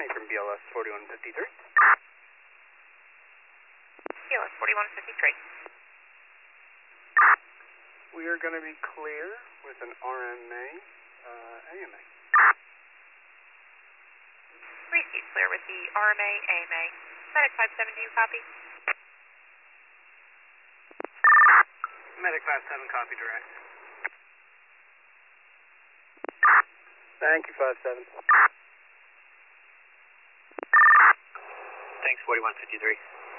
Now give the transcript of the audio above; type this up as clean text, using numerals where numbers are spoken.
Johnny from BLS 4153. BLS 4153. We are going to be clear with an RMA, AMA. Receive clear with the RMA, AMA. Medic 57, do you copy? Medic 57, copy direct. Thank you, 57. Thanks, 4153.